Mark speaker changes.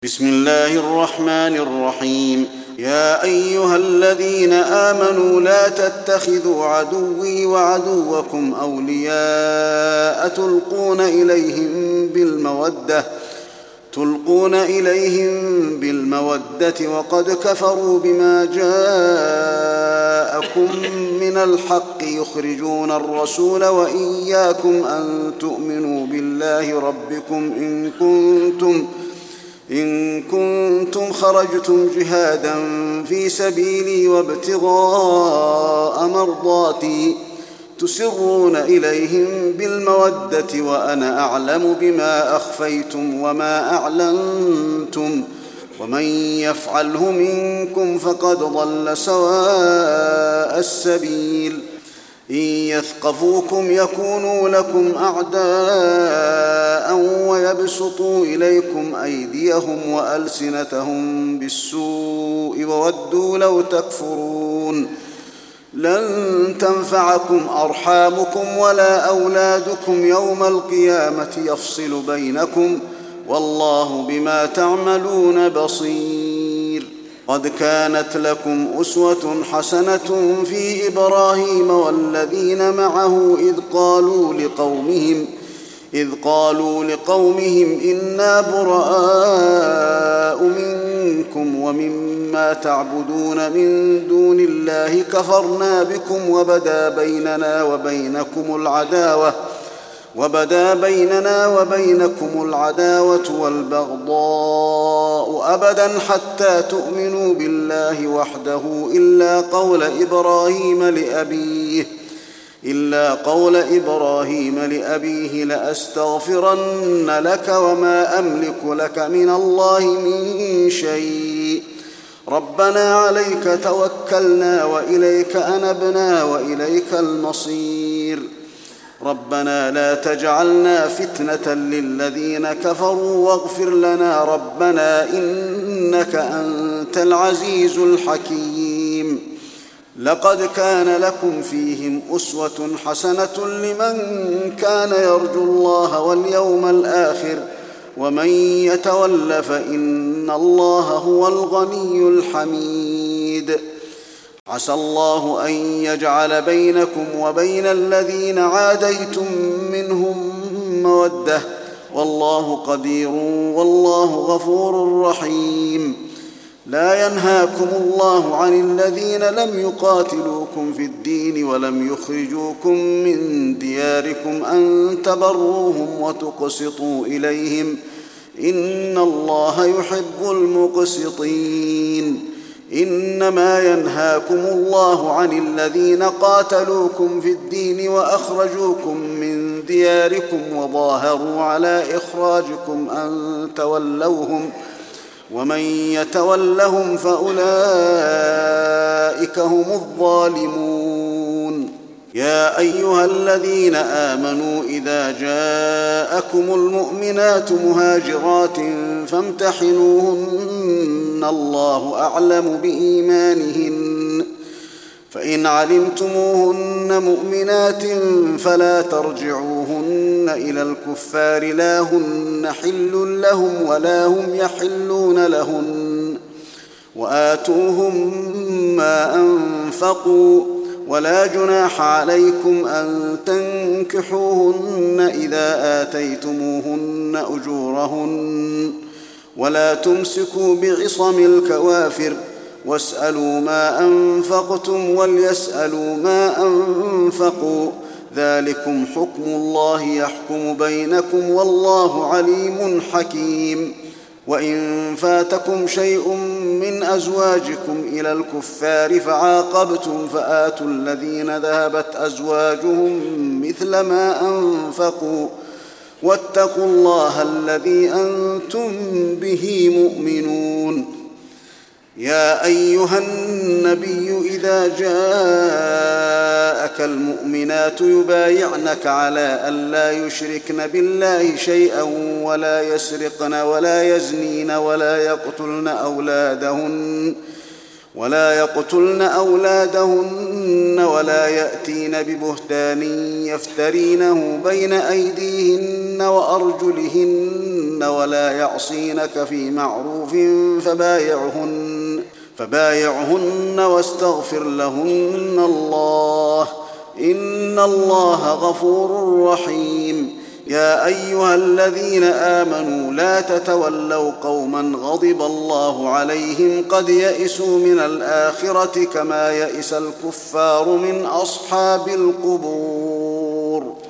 Speaker 1: بسم الله الرحمن الرحيم. يا أيها الذين آمنوا لا تتخذوا عدوي وعدوكم أولياء تلقون إليهم بالمودة وقد كفروا بما جاءكم من الحق يخرجون الرسول وإياكم أن تؤمنوا بالله ربكم إن كنتم خرجتم جهادا في سبيلي وابتغاء مرضاتي تسرون إليهم بالمودة وأنا أعلم بما أخفيتم وما أعلنتم ومن يفعله منكم فقد ضل سواء السبيل. إن يثقفوكم يكونوا لكم أعداء ويبسطوا إليكم أيديهم وألسنتهم بالسوء وودوا لو تكفرون. لن تنفعكم أرحامكم ولا أولادكم يوم القيامة يفصل بينكم والله بما تعملون بصير. قد كانت لكم أسوة حسنة في إبراهيم والذين معه إذ قالوا لقومهم إنا براء منكم ومما تعبدون من دون الله كفرنا بكم وبدا بيننا وبينكم العداوة والبغضاء أبدا حتى تؤمنوا بالله وحده إلا قول إبراهيم لأبيه لأستغفرن لك وما أملك لك من الله من شيء ربنا عليك توكلنا وإليك أنبنا وإليك المصير. ربنا لا تجعلنا فتنة للذين كفروا واغفر لنا ربنا إنك أنت العزيز الحكيم. لقد كان لكم فيهم أسوة حسنة لمن كان يرجو الله واليوم الآخر ومن يتول فإن الله هو الغني الحميد. عسى الله أن يجعل بينكم وبين الذين عاديتم منهم مودة والله قدير والله غفور رحيم. لا ينهاكم الله عن الذين لم يقاتلوكم في الدين ولم يخرجوكم من دياركم أن تبروهم وتقسطوا إليهم إن الله يحب المقسطين. إنما ينهاكم الله عن الذين قاتلوكم في الدين وأخرجوكم من دياركم وظاهروا على إخراجكم أن تولوهم ومن يتولهم فأولئك هم الظالمون. يا أيها الذين آمنوا إذا جاءكم المؤمنات مهاجرات فامتحنوهن الله أعلم بإيمانهن فإن علمتموهن مؤمنات فلا ترجعوهن إلى الكفار لا هن حل لهم ولا هم يحلون لهن وآتوهم ما أنفقوا ولا جناح عليكم أن تنكحوهن إذا آتيتموهن أجورهن ولا تمسكوا بعصم الكوافر واسألوا ما أنفقتم وليسألوا ما أنفقوا ذلكم حكم الله يحكم بينكم والله عليم حكيم. وإن فاتكم شيء من أزواجكم إلى الكفار فعاقبتم فآتوا الذين ذهبت أزواجهم مثل ما أنفقوا واتقوا الله الذي أنتم به مؤمنون. يا أيها النبي إذا جاءك المؤمنات يبايعنك على ألا يشركن بالله شيئا ولا يسرقن ولا يزنين ولا يقتلن أولادهن ولا يأتين ببهتان يفترينه بين أيديهن وأرجلهن ولا يعصينك في معروف فبايعهن واستغفر لهن الله إن الله غفور رحيم. يا أيها الذين آمنوا لا تتولوا قوما غضب الله عليهم قد يئسوا من الآخرة كما يئس الكفار من أصحاب القبور.